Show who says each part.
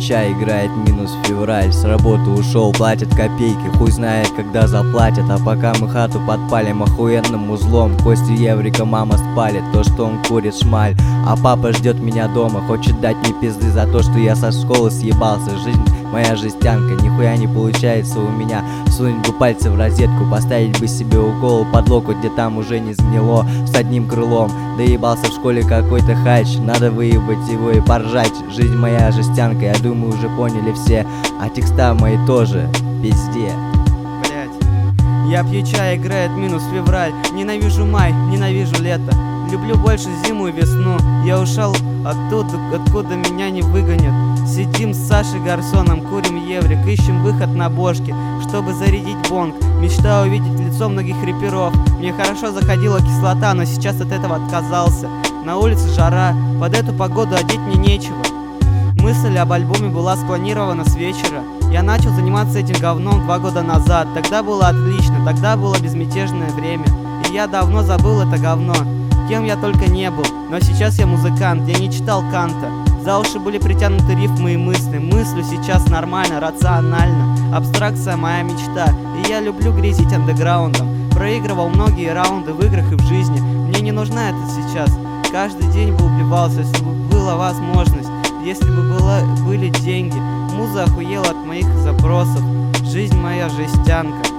Speaker 1: пьюча, играет минус февраль. С работы ушел, платят копейки, хуй знает, когда заплатят. А пока мы хату подпалим охуенным узлом, Костю Еврика мама спалит то, что он курит шмаль. А папа ждет меня дома, хочет дать мне пизды за то, что я со школы съебался. Жизнь моя жестянка, нихуя не получается у меня. Сунуть бы пальцы в розетку, поставить бы себе укол под локоть, где там уже не сгнило, с одним крылом. Доебался в школе какой-то хач, надо выебать его и поржать. Жизнь моя жестянка, я думаю, уже поняли все, а текста мои тоже пизде.
Speaker 2: Я пью чай, играет минус февраль. Ненавижу май, ненавижу лето. Люблю больше зиму и весну. Я ушел оттуда, откуда меня не выгонят. Сидим с Сашей Гарсоном, курим еврик, ищем выход на бошки, чтобы зарядить бонг. Мечтаю увидеть лицо многих рэперов. Мне хорошо заходила кислота, но сейчас от этого отказался. На улице жара, под эту погоду одеть мне нечего. Мысль об альбоме была спланирована с вечера. Я начал заниматься этим говном 2 года назад. Тогда было отлично, тогда было безмятежное время. И я давно забыл это говно, кем я только не был. Но сейчас я музыкант, я не читал Канта. За уши были притянуты рифмы и мысли. Мыслю сейчас нормально, рационально. Абстракция моя мечта. И я люблю грезить андеграундом. Проигрывал многие раунды в играх и в жизни. Мне не нужна это сейчас. Каждый день бы убивался, если бы была возможность. Если бы были деньги. Муза охуела от моих запросов. Жизнь моя жестянка.